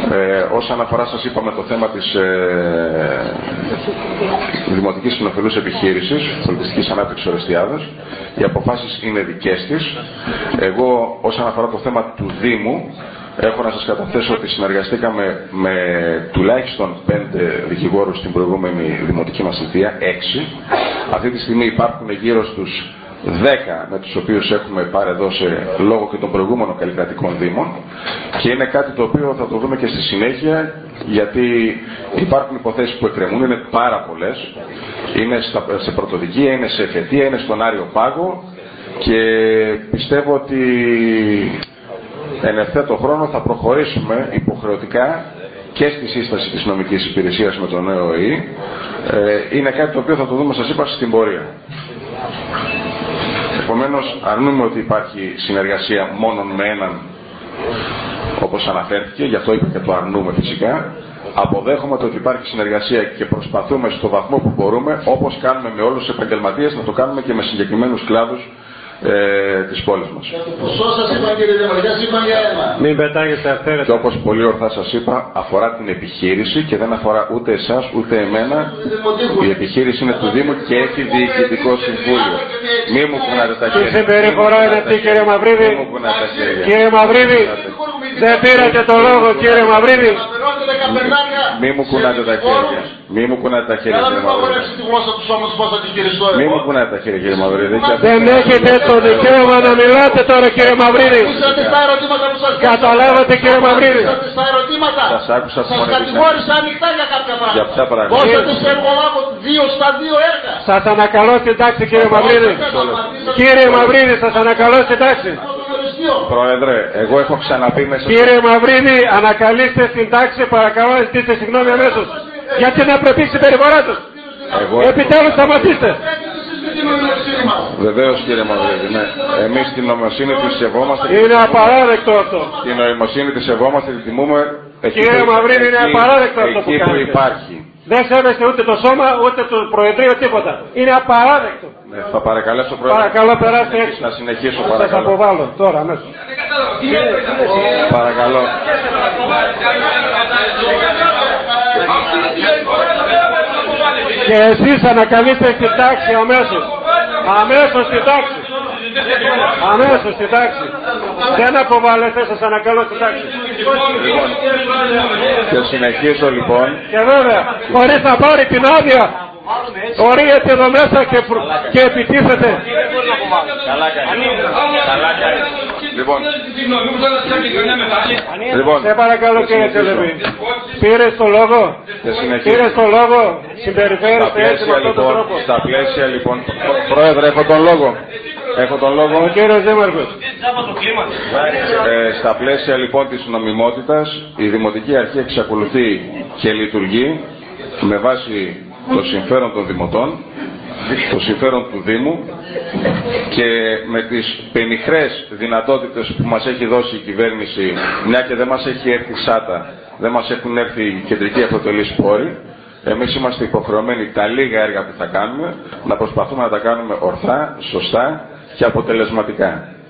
Όσον αφορά, σας είπαμε, το θέμα της Δημοτικής Κοινοφελούς Επιχείρησης Πολιτιστικής Ανάπτυξης Ορεστιάδας, οι αποφάσεις είναι δικές της. Εγώ, όσον αφορά το θέμα του Δήμου, έχω να σας καταθέσω ότι συνεργαστήκαμε με τουλάχιστον 5 δικηγόρους στην προηγούμενη δημοτική μας θητεία, 6. Αυτή τη στιγμή υπάρχουν γύρω στους 10 με τους οποίους έχουμε πάρει εδώ λόγω και των προηγούμενων καλλικρατικών δήμων, και είναι κάτι το οποίο θα το δούμε και στη συνέχεια, γιατί υπάρχουν υποθέσεις που εκκρεμούν, είναι πάρα πολλές, είναι σε πρωτοδικεία, είναι σε εφετεία, είναι στον Άριο Πάγο, και πιστεύω ότι εν ευθέτω χρόνο θα προχωρήσουμε υποχρεωτικά και στη σύσταση της νομικής υπηρεσίας με τον νέο ΕΗ. Είναι κάτι το οποίο θα το δούμε, σας είπα, στην πορεία. Επομένως, αρνούμε ότι υπάρχει συνεργασία μόνον με έναν, όπως αναφέρθηκε, γι' αυτό είπα και το αρνούμε φυσικά. Αποδέχομαι ότι υπάρχει συνεργασία και προσπαθούμε στο βαθμό που μπορούμε, όπως κάνουμε με όλους τους επαγγελματίες, να το κάνουμε και με συγκεκριμένους κλάδους της πόλης μας. Μην πετάγετε αυθαίρετα. Και όπως πολύ ορθά σας είπα, αφορά την επιχείρηση και δεν αφορά ούτε εσάς ούτε εμένα. Η επιχείρηση είναι του Δήμου και έχει διοικητικό συμβούλιο. Μη μου κουνάτε τα χέρια. Τι συμπεριφορά είναι αυτή, κύριε Μαυρίδη? Κύριε Μαυρίδη, δεν πήρατε το λόγο, κύριε Μαυρίδη. Μη μου κουνάτε τα χέρια. Μη μου κουνάτε τα χέρια, κύριε Μαυρίδη. Μη μου κουνάτε τα χέρια, κύριε Μαυρίδη. Δεν έχετε το δικαίωμα να μιλάτε τώρα, κύριε Μαυρίδη. Καταλάβατε, κύριε Μαυρίδη? Σας άκουσα. Σας κατηγόρησα ανοιχτά για κάποια πράγματα. Για ποια πράγματα? Δώσατε σε εργολάβο 2 στα 2 έργα. Σας ανακαλώ στην τάξη, κύριε Μαυρίδη. Κύριε Μαυρίδη, σας ανακαλώ στην τάξη. Πρόεδρε, εγώ έχω ξαναπεί μέσα. Κύριε Μαυρίδη, ανακαλείστε στην τάξη, παρακαλώ, ζητήστε συγγνώμη αμέσως για την απρεπή συμπεριφορά τους. Επιτέλους σταματήστε. Βεβαίως, κύριε Μαυρίδη, ναι. Εμείς την νοημοσύνη τη σεβόμαστε. Είναι απαράδεκτο αυτό. Την νοημοσύνη τη σεβόμαστε, τη τιμούμε. Κύριε Μαυρίδη, είναι απαράδεκτο αυτό που κάνετε. Εκεί που υπάρχει. Δεν σέβεστε ούτε το σώμα, ούτε το Προεδρείο, τίποτα. Είναι απαράδεκτο. Ναι, θα παρακαλέσω, Πρόεδρε. Παρακαλώ, περάστε έξω. Να συνεχίσω, θα παρακαλώ. σας αποβάλω τώρα, αμέσως. Παρακαλώ. Και εσείς ανακαλείστε στην τάξη αμέσως. Αμέσως στην τάξη. Αμέσως στην τάξη. Δεν αποβάλλεστε, σας ανακαλώ στην τάξη. Και συνεχίζω λοιπόν. Και βέβαια, χωρίς να πάρει την άδεια, ορίεται εδώ μέσα και επιτίθεται. Λοιπόν, σε παρακαλώ, κύριε Τσελεβή. Πήρες το λόγο. Πήρες το λόγο. Συμπεριφέρεστε έτσι με αυτόν τον τρόπο. Στα πλαίσια λοιπόν. Πρόεδρε, έχω τον λόγο. Έχω τον λόγο. Ο κύριος Δήμαρχος. Στα πλαίσια λοιπόν της νομιμότητας, η Δημοτική Αρχή εξακολουθεί και λειτουργεί με βάση το συμφέρον των δημοτών, το συμφέρον του Δήμου, και με τις πενιχρές δυνατότητες που μας έχει δώσει η κυβέρνηση, μια και δεν μας έχει έρθει ΣΑΤΑ, δεν μας έχουν έρθει οι κεντρικοί αυτοτελείς πόροι, εμείς είμαστε υποχρεωμένοι τα λίγα έργα που θα κάνουμε να προσπαθούμε να τα κάνουμε ορθά, σωστά και αποτελεσματικά.